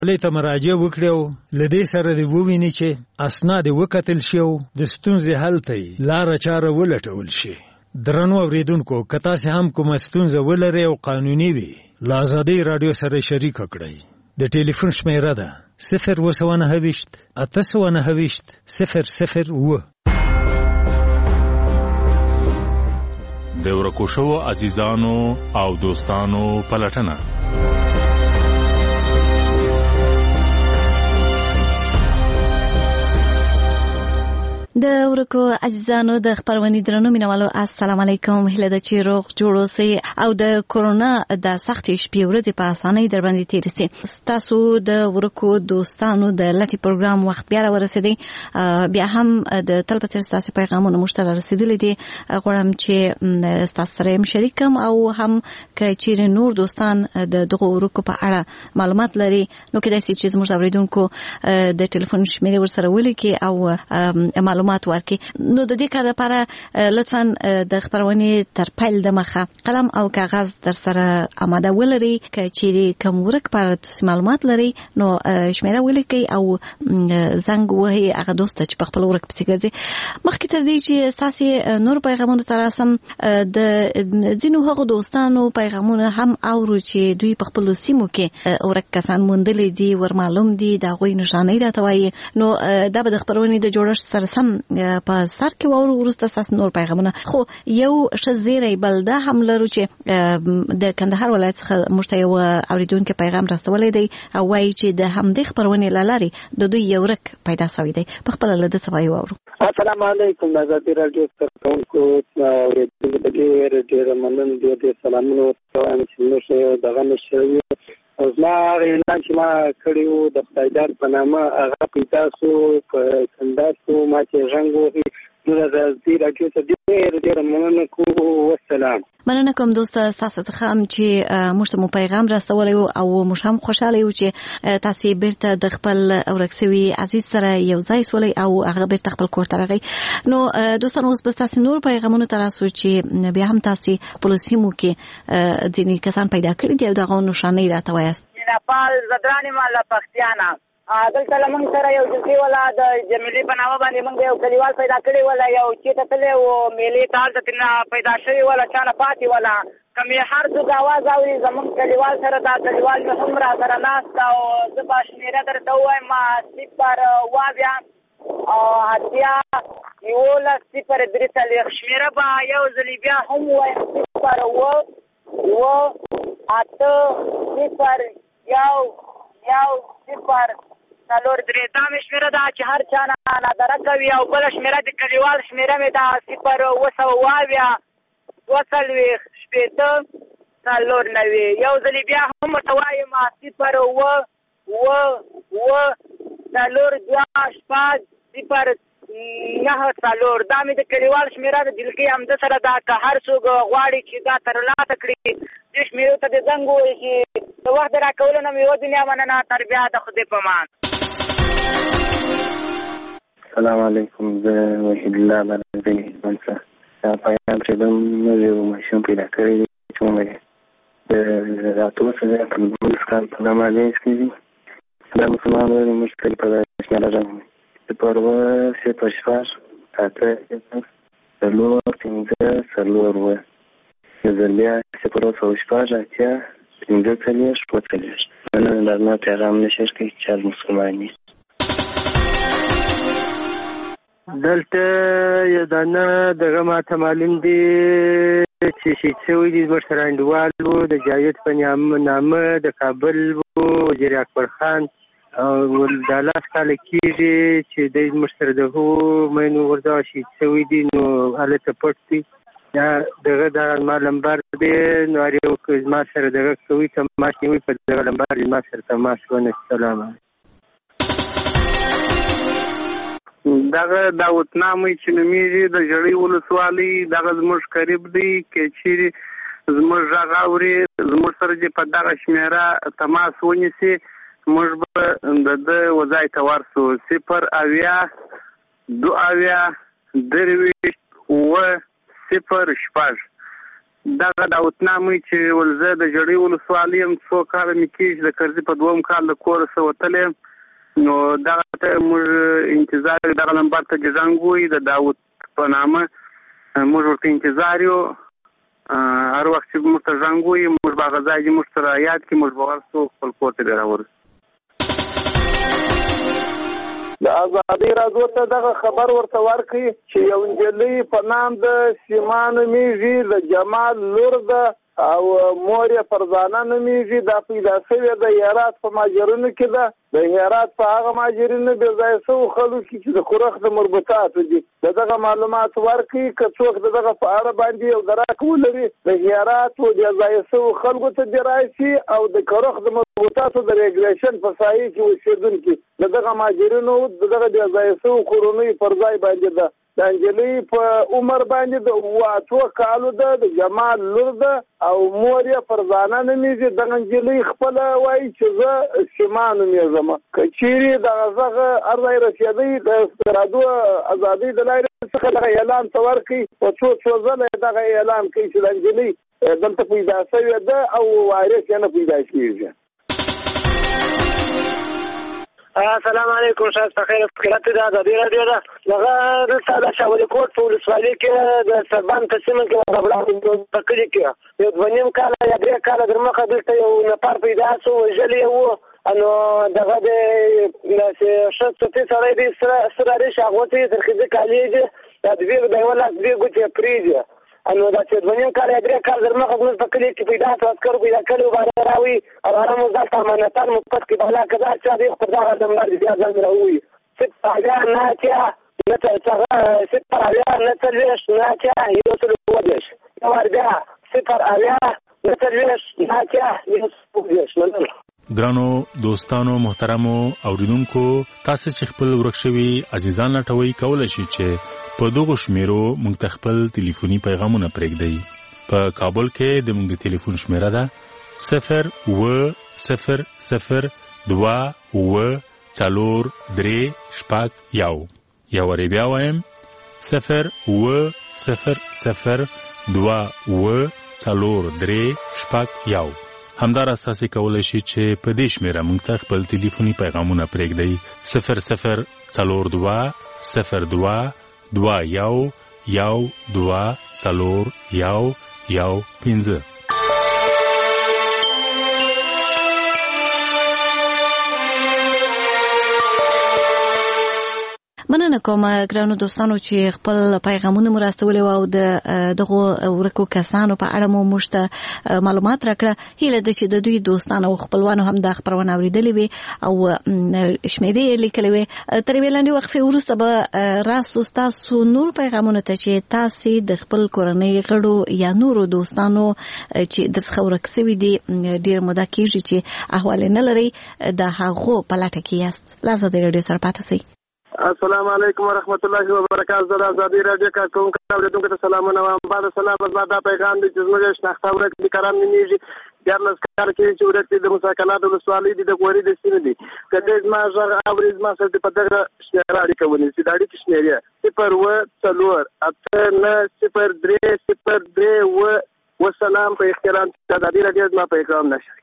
ته مراجعه وکړي او له دې سره د وویني چې اسناد وکتل شي او د ستونزې حل ته لاره چاره ولټول شي. درنو اوریدونکو، که تاسو هم کومه ستونزه ولرئ او قانوني وي، له ازادۍ راډیو سره شریک کړئ. د ټلیفون شمیره ده 029 829 007. د ورکو شوو عزیزانو او دوستانو پلټنه. د ورکو عزیزانو د خبرونې درنو مینوالو، السلام علیکم. هله د چې روغ جوړ اوسئ او د کورونا د سختې شپې ورځې په اسانۍ در باندې تیر شي. تاسو د ورکو دوستانو د لټي پروګرام وخت بیا ورسېدی. بیا هم د تل په څیر تاسو پیغامونه مشترک رسیدلې دي. غواړم چې تاسو سره شریکم او هم که چیرې نور دوستان د دغه ورکو په اړه معلومات لري، نو کېدای شي چې زموږ اوریدونکو د ټلیفون شمیرې ورسره ولیکي او معلومات ورکړي. نو د دې کار لپاره لطفاً د خبرونې تر پیل د مخه قلم او کاغذ در سره آماده ولري. که چیرې کوم ورک پر معلومات لري نو شمیره ولیکي او زنګ وهي هغه دوست چې په خپل ورک پسې ګرځي. مخکې تر دې چې تاسو نور پیغامونه تراسم، د ځینو هغو دوستانو پیغامونه هم اورو چې دوی په خپل سیمو کې ورک کسان موندلې دي، ور معلوم دي، دا غوي نشانه راته وایي. نو دا به د خبرونې د جوړښت سره سم په سر کې وورو ورسته تاسو نور پیغامونه. خو یو شزيري بلده هم لرو چې د کندهار ولایت څخه مشته یو اوریدونکو پیغام راستولې دی او وایي چې د همدې خبرونه لاري د دوی یو رک پیدا شوی دی. په خپل له سوي وورو. السلام علیکم. آزادي رادیو ستاسو ډېر مننه دي. سلامونه وایم چې موږ دغه نشوي او زما اعلان چې ما کړیو د خدایدار په نامه هغه پیدا سو په کنداسو ما چې رنګ وهي. نو د آزادي رادیو ته ډېر مننه کوم. والسلام. مننه کوم دوست تاسو څخه چې موږ ته پیغام راستولی او موږ هم خوشاله یو چې تاسو بیرته د خپل اورکسوي عزیز سره یو ځای سولې او هغه بیرته خپل کور ته راغی. نو دوستانو، اوس به تاسو نور پیغامونه تراسو چې بیا هم تاسو خپل سیمو کې ځینې کسان پیدا کړي دي او دغه نشانه راته وایست. نپال زدرانی مالا پختیانا دلته لمن سره یو جزي ولا د جمیلې په نامه باندې موږ یو کلیوال پیدا کړی ولا یو چې ته تلې و میلې تال ته پیدا شوی ولا چانه پاتې ولا کمې هر څوک आवाज اوري زمون کلیوال سره دا کلیوال مې هم را سره ناست او زه باش میره درته وایم ما صفر وابیا او اتیا یولا صفر درته لیک شمیره با یو ځلی بیا هم وایم صفر و اته صفر یو صفر څلور درې. دا مې شمیره ده چې هر چا نه نادره کوي او بله شمیره د کلیوال شمیره مې ده 0 240 شپېته څلور نوي. یو ځلې بیا هم ورته وایم 0 څلور دوه شپږ 0 9 څلور. دا مې د کلیوال شمیره د دلکې همده سره ده. که هر څوک غواړي چې دا ترلاسه کړي دې شمیرو ته د زنګ ووهي چې د وخت د راکولو نه مې یوه دنیا مننه. تر بیا د خدای په امان. السلام علیکم. زه وحید الله بلدی منصر دا پیغام چې د یو ماشوم پیدا کړی دی چې موږ د راتلو سره په بلس کال په نامه لیس کې دي. دا مسلمان ورې مشکل په شمیره راغلی د پروا 0 اته څلور پنځه څلور و زلیا 0 اتیا پنځه څلوېښت اووه څلوېښت. مننه. دا زما پیغام نشر کوي چې هر مسلمان وي. دلته یو دانه دغه ماته معلوم دي چې شهید شوي دي زموږ سره انډیوال و د جاوید په نامه د کابل و وزیر اکبر خان او دا لاس کاله کېږي چې دی زموږ سره د هغو مینو ورځه شهید شوي دي. نو هلته پټ دي. یا دغه دا زما لمبر دی. نو هر یو که زما سره دغه کوي تماس نیوي په دغه لمبر زما سره تماس ونه. سلام. دغه داوتنامې چې نومیږي د ژړۍ ولسوالۍ دغه زموږ قریب دی. که چیرې زموږ غږ اوري زموږ سره چې په دغه شمیره تماس ونیسي موږ به د ده وځای ته ورسو. 0 اویا 2 اویا 23 اووه 0 شپږ. دغه دعوتنامې چې ولزه د جړۍ ولسوالۍ یم 2 کاله مې کېږي د کرزي په 2م کال د کوره څه وتلی یم نو دغه ته موږ انتظار دغه نمبر ته جزنګ وایي د داود په نامه موږ ورته انتظار یو هر وخت چې موږ ته زنګ وایي موږ به هغه ځای چې موږ سره یاد کړي موږ به ورسو خپل کور ته بیا راورسو د ازادۍ راډیو ته دغه خبر ورته ورکړي چې یو نجلۍ په نام د سیما نومیږي د جمال لور ده او مور یې فرزانه نومیږي دا پیدا شوې د هرات په ماجرونو کې ده د هرات په هغه ماجرونو بې ځایه شوو خلکو کې چې د خورخ د مربوطاتو دي دغه معلومات ورکړي که څوک دغه په اړه باندې یو دراک ولري د هرات و بې ځایه شوو خلکو ته دې راشي او د خورخ د مربوطاتو د ریګولیشن په سایه کې اوسېدونکي دغه ماجرونو دغه بې ځایه شوو کورنیو پر ځای باندې ده د انجلۍ په عمر باندې د 8 کالو ده د جمال لور ده او مور یې فرزانه نومیږي دغه انجلۍ خپله وایي چې زه سیما نومیږم که چیرې دغه هر ځای رسېدی د راډیو ازادۍ د لارې څخه دغه اعلان ته ورکړي په څو ځله دغه اعلان کوي چې د انجلۍ دلته پیدا شوې ده او وارث یې نه پیدا کېږي السلام علیکم شاید بخیر فکرات د ازادۍ راډیو ده دغه دلته د شاولي کوټ په ولسوالۍ کې د سربان په سیمه کې د بلاک په کلي کې یو 2.5 کاله یا 3 کاله در مخه دلته یو نفر پیدا شو وژلی و نو دغه د شخصي سړی دی سره ریش هغوتی تر خځې کالي دي دا د یوه لاس 2 ګوتې پرېږدي نو دا چې 2.5 کاله یا 3 کاله در مخه زموږ په کلي کې پیدا شو عسکرو پیدا کړي و باندې راوي او هغه مو دلته امانتان مثبت کې بهلا که دا چا دی خو پر دغه نمبر بیا ځان راووي 0 نه اتیا نه څلوېښت نه اتیا یو سل اووه یو بیا 0 نه څلوېښت نه اتیا یو سل اووه ګرانو دوستانو محترمو اوریدونکو تاسو چې خپل ورک شوي عزیزان لټوي کولای شئ چې په دغه شمیرو موږ ته خپل ټلیفوني پیغامونه پرېږدئ په کابل کې د موږ د ټلیفون شمیره ده 0200024 یا وری بیا وایم 0200024 همدار اساسي کولای شي چې په دې شمیره موږ ته خپل ټلیفوني پیغامونه پرېږدئ 0022124 مننه کوم ګرانو دوستانو چې خپل پیغامونه مو راستولي او دغه ورکو کسانو په اړه مو مشته معلومات راکړه هیله ده چې د دوی دوستانو او خپلوانو هم د خبرونه اوریدلې وي او شمیرې لیکلې وي تر ویلاندې وقفه وروسته به راسو تاسو نور پیغامونه ته چې تاسو د خپل کورنۍ غړو یا نورو دوستانو چې درڅخه ورک شوي دي ډیر موده کېږي چې احوال نه لري د هغو په لټه کې یاست لازم د رادیو سره پاتې شئ السلام علیکم ورحمت الله وبرکاته د ازادۍ راډیو کارکونکو اوریدونکو ته سلامونه وایم بعد سلام زما دا پیغام دی چې زموږ شناخته ورک دي کرام نیږي دیارلس کار کې چې ورته د مساکنات ولسوالۍ د غوري د سینې دي کله زما ژغ اوري زما سره په دغه شمیره اړیکه ونیسي دا اړیکه شمیره 0 وسلام په احترام د ازادۍ راډیو زما پیغام نشي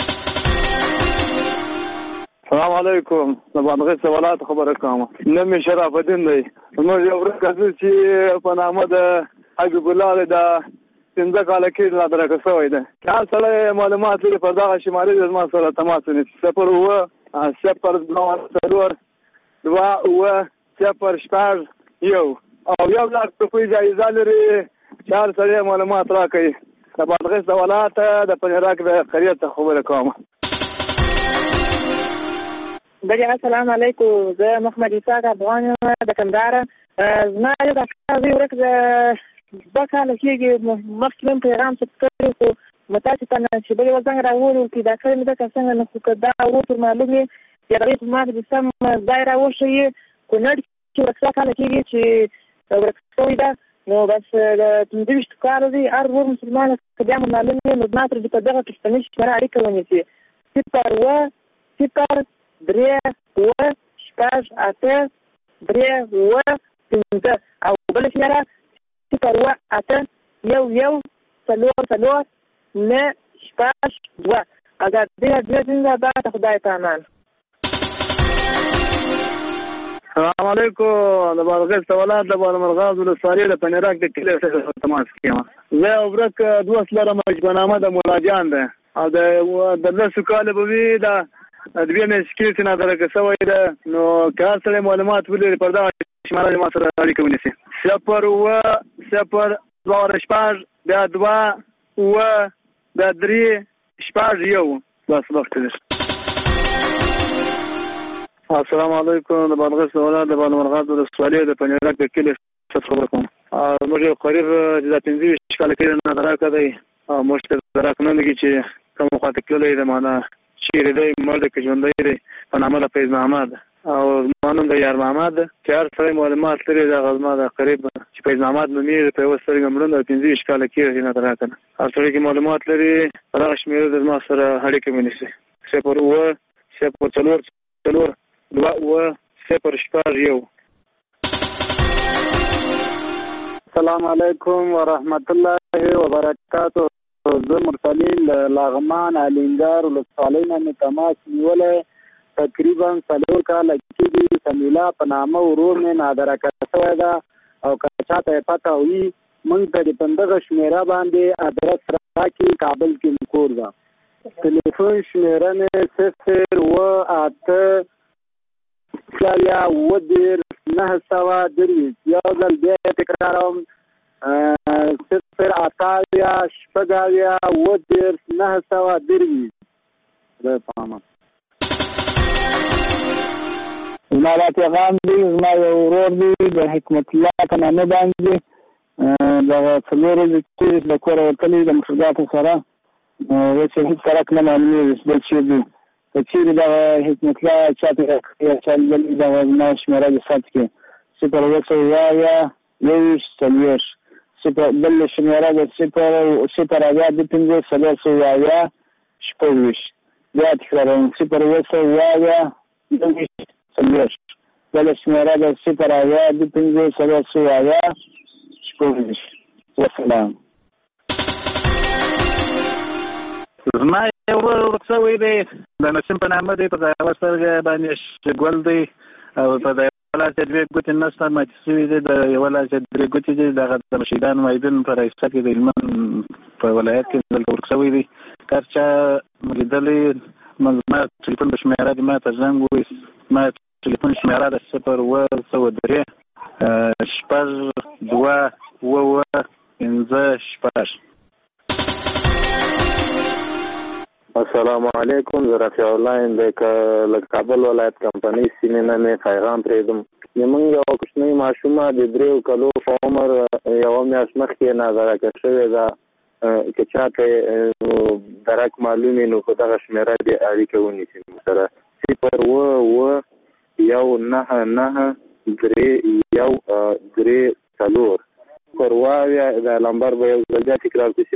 السلام علیکم زبانغه سوالات خبره کوم نوم شرف الدین دی نو یو ورکه چې په نامه د حبیب الله د 15 کال کې لا درکه شوی دی کله سره معلومات لري په دغه شمارې د ما سره تماس ونیسي 0 او یو لاک په جایزه لري چار سره معلومات راکړي زبانغه سوالات د پنځراک د خریت خبره کوم بجا السلام علیکم زه محمد اسحاق افغان د کندهار زما یو د ښځې ورک د 2 کاله کېږي مخکې پیغام څه کړی خو متاسفانه چې بلې ور څنګه راوړو چې دا کړی مې ده که څنګه نه خو که دا ورته معلوم وي یا د هغې په ما د سم ځای راوښیي کونړ کې ورک 2 کاله کېږي چې ورک شوې ده نو بس د 15 کاله دی هر ور مسلمان که بیا مو معلوم وي نو زما تر په دغه پښتني شمېره اړیکه ونیسي 0 او بل شمېره 0 8 1 1 اگر دې څنګه دا خدای پامان. السلام علیکم. د بادغیس ولایت د بالامرغاز ولسوالۍ د پنیراک د کلي څخه تماس کوم. زه ورک دوه لرم مجبنامه د مولاجان ده او د لسو کال به وي د دوی مې سکیټ نه درکه سوی ده نو کار سره معلومات ولري پر دا شماره ما سره اړیکه ونیسي 0 بیا 2 بیا 3 1 بس وخت دی. السلام علیکم. د بادغیس ولایت د بالامرغاز ولسوالۍ د پنیراک د کلي څخه کوم. موږ قریب د 15 کال کې نه دراکه دی او موږ ته دراکنه لګي چې کوم خاطر کولای د معنا چیرې دی مرده کې ژوندۍ دی په نامه د فیض محمد او مانوم د یار محمد چې هر څه معلومات لري د غزما د قریب چې فیض محمد نومې په وسره ګمړند 15 کال کې نه دراکنه هر څه کې معلومات لري هغه شمیر د ما سره اړیکه ونیسي 0 السلام علیکم ورحمت الله وبرکاته. زه مرسلین لغمان علینګار ولسوالۍ نه تماس نیولې تقریبا 4 کال کېږي. سمیلا په نامه ورور مې نادرکه شوی ده او که چاته پته وي موږ ته د پندغه شمیره باندې ادرس راکړي. کابل کې کور ده. ټلیفون شمیره مې 0 یو ځل بیا تکراروم 0 ده پامه. زما دا پیغام دی زما یو ورور دی د حکمت الله په نامه باندې دغه څلور ورځې چې د کوره وتلی د مشرګاتو سره چې هېڅ سړک نه معلومېږي چې بل څه دي که چېرې دغه حکمت الله چاته راکړي یا چا لیدلي دغه زما شمېره د ثبت کړي 0 بل شمېره د 0 بیا تکراروم 0 بل شمېره د 0 وسلام. زما یو ورک شوی دی د نسیم په نامه دی په یوه سترګه باندې ګل دی او په لاس یې 2 ګوتې نشته ماتې شوي دی د یوه لاس یې 3 ګوتې دي دغه د مشهدان مایدون په رایسته کې د هلمند په ولایت کې دلته ورک شوی دی. که چا لیدلی ما ټلیفون د شمېره دي ما ته زنګ ووایي. ما ټلیفون شمېره د 0 السلام علیکم. زه رفیع الله یم د کابل ولایت کمپنۍ سیمې نه مې پیغام پرېږدم. زموږ یو کوچنۍ ماشومه د 3 کالو په عمر یوه میاشت مخکې نادرکه شوې ده. که چاته درک معلوم وي نو په دغه شمېره دې اړیکه ونیسي سره 0 پر واویا د لمبر به یو ځل تکرار کړي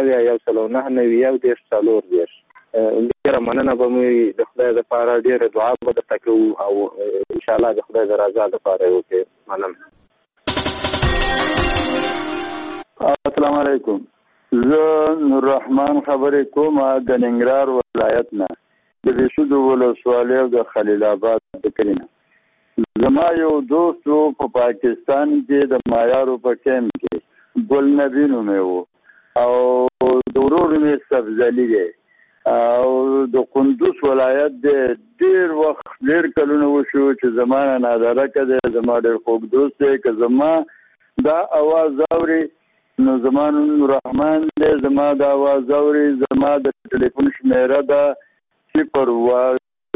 0 ډېره مننه به مې د خدای دپاره ډېره دعا به درته کوو او انشاءالله د خدای د رضا دپاره یې وکړې. مننه. السلام علیکم. زه نور رحمان خبرې کوم د ننګرهار ولایت نه د بېشودو ولسوالۍ او د خلیل آباد د کلي نه. زما یو دوست و په پاکستان کې د مایارو په کیمپ کې ګل نبي نومې و او د ورور مې سبزلي دی او د کندوز ولایت دی. ډېر وخت ډېر کلونه وشو چې زما نه نادرکه دی. زما ډېر خوږ دوست دی. که زما دا اواز اوري نو زما نوم رحمان دی. زما دا اواز اوري زما د ټلیفون شمېره ده 0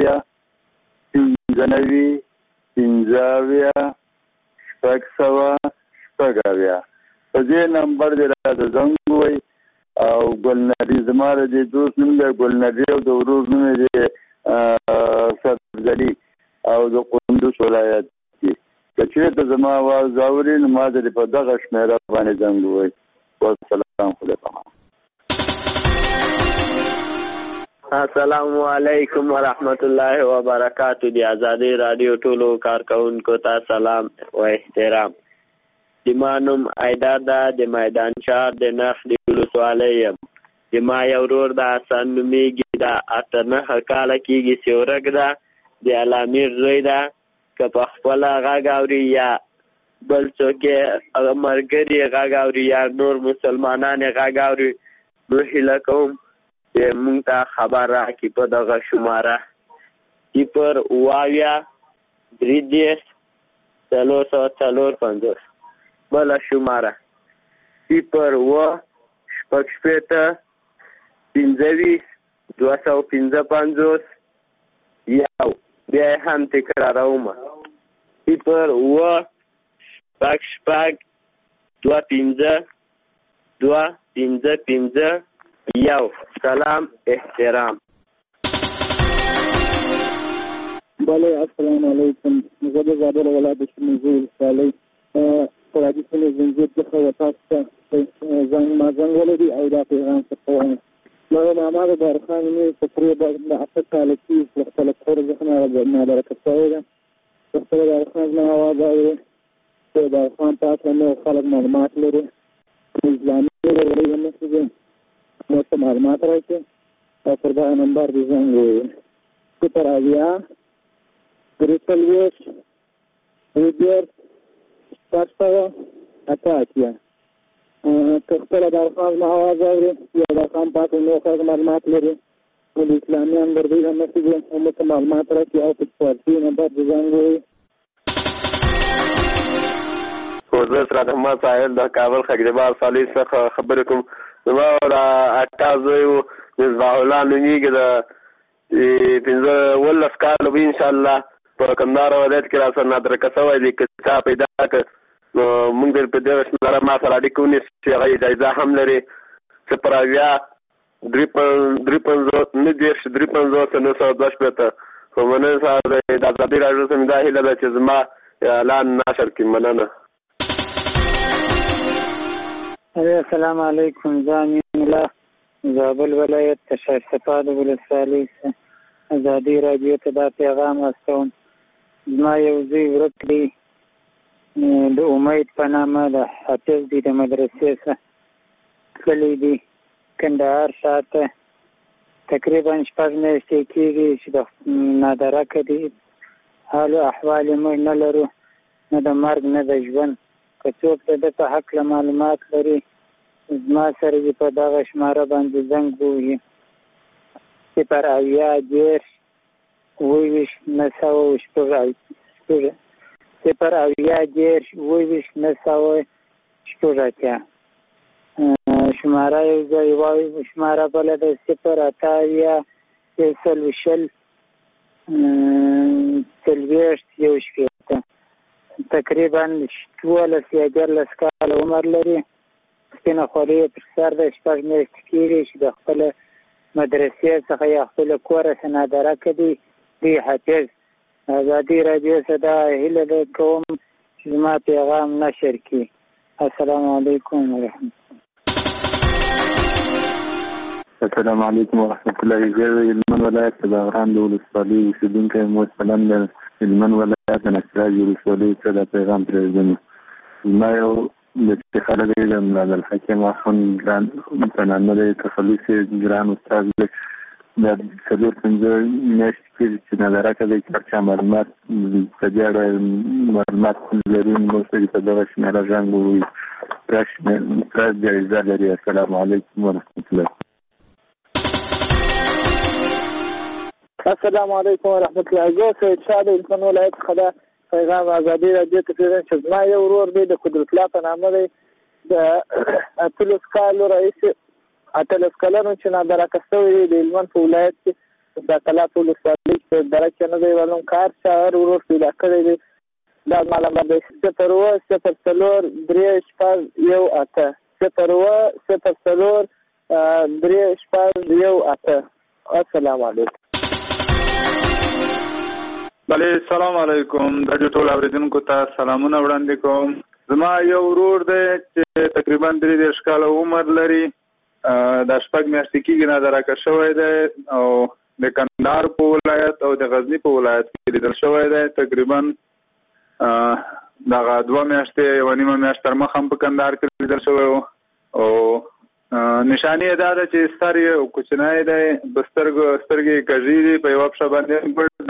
په دې نمبر دې راته زنګ ووایي او ګلنبي زما د دې دوست نوم دی ګلنبي او د ورور نوم یې دی سبزلي او د کندوز ولایت کې. که چېرته زما اواز اوري نو ما ته په دغه شمېره باندې زنګ ووایي. والسلام علیکم. السلام علیکم ورحمت الله وبرکاتہ. دی آزادی رادیو ټولو کارکونکو ته سلام و احترام. د مانوم ایدار دا د میدان شهر د نخ د ولسوالۍ یم. زما یو ورور د حسن نومیږي، دا 8-9 کاله کېږي چې ورک ده، د علامې زوی ده. که په خپله غږ اوري یا بل څوک یې ملګري یې غږ اوري یا نور مسلمانان یې غږ اوري، نو هیله کوم چې موږ ته خبر راکړي په دغه شماره 0-3-4-450. بله شماره 0-6-5-255. یو بیا یې هم تکراروم 0-6-5-255. سلام احترام. بله السلام علیکم. زه د زابل ولایت د شمزور ولسوالۍ فرادي سیمې زنځیر څخه تاسو ته زنګ ولري او دا پیغام څه کوم. مګر هماغه دارخان مې تقریبا د 8 کاله کې په خپل کور ځخنه نادرکه شوی ده. په خپل دارخان نه اواز اوري چې دارخان تاسو نه خلک معلومات لري اسلامي لري هم څه نو معلومات راکړي او پر دا نمبر دې زنګ وي 0-8-3-8 که خپله د ارقام نه اواز اوري یا د ارقام پاتې نو خلک معلومات لري نو د اسلامي نمبر دوی هم څه دي هم ته معلومات راکړي او په فارسي نمبر دې زنګ وي. زه سراد احمد ساحل د کابل خګریبار صالح څخه خبرې کوم. زما د اکا زوی مصباح الله نومیږي، د 15 کاله به انشاءالله په کندهار ولایت کې راسره نادرکه شوی دی. که چا پیدا کړ نو موږ په دغه شماره ما سره اړیکه ونیسو چې هغه جایزه هم لري 0-3-53-952. خو مننه صاحب د ازادي راډیو څخه دا هیله ده چې زما اعلان نشر کړي. مننه. السلام علیکم. زه امین الله زابل ولایت د شایستپاد ولسوالۍ ازادي راډیو ته دا پیغام واستوم. زما یو زوی ورک دی، د امید په نامه د حافظ دی، د مدرسې څخه تللی دی کندهار شاته. تقریبا 6 میاشتې کېږي چې د نادرکه دی. حال و احوال یې موږ نه لرو، نه د مرګ نه د ژوند. که څوک د ده په هکله معلومات لري زما سره دې په دغه شماره باندې زنګ ووهي 0-8-10-980. شماره یو ځای وایي، شماره بله ده 0-8-1-40-1 تقریبا 12 کاله عمر لري. سپینه خولۍ یې پر سر ده. 6 میاشتې کېږي چې د خپله مدرسې څخه یا خپله کوره څخه نادرکه دی. دی حافظ. ازادي راډیو څخه دا هیله ده کوم چې زما پیغام نشر کړي. السلام علیکم ورحمت الله. السلام علیکم ورحمت الله. زه د هلمند ولایت د باغران د ولسوالۍ اوسېدونکی یم. مثلا د هلمند ولایت د نصرات ولسوالۍ څخه دا پیغام پرېږدم. زما یو د خلک دی د عبدالحکیم اخوند ګران په نامه دی، تخلص یې ګران استاد دی. دا 4-5 میاشتې کېږي چې نادرکه دی. که چا معلومات په دې اړه معلومات لري موږ ته په دغه شمېره زنګ ووهي. پراس جایزه لري. السلام علیکم ورحمت الله. السلام علیکم ورحمت الله. زه سید شاه د هلمند ولایت څخه دا پیغام ازادي راډیو ته پرېږدم چې زما یو ورور دی د قدرت الله په نامه دی، د 18 کالو راهیسې 18 کلنو چې نادرکه شوی دی د هلمند په ولایت کې د ساقلات ولسوالۍ کې درکه نه دی معلوم کار چې هر ورور پیدا کړی دی. دا زما نمبر دی 0-0-4-3-6-1-8 0-0-4-3-6-1-8. السلام علیکم. بله سلام علیکم. د ټول اوریدونکو ته سلامونه وړاندې کوم. زما یو ورور دی چې تقریبا 23 کاله عمر لري. د 6 میاشتې کېږي نادرکه شوی دی او د کندهار په ولایت او د غزني په ولایت کې لیدل شوی دی. تقریبا دغه 2 میاشتې 1.5 میاشت تر مخه هم په کندهار کې لیدل شوی و او نشانې دا ده چې سر یې کوچنی دی، سترګې کږې دي، په یوه پښه باندې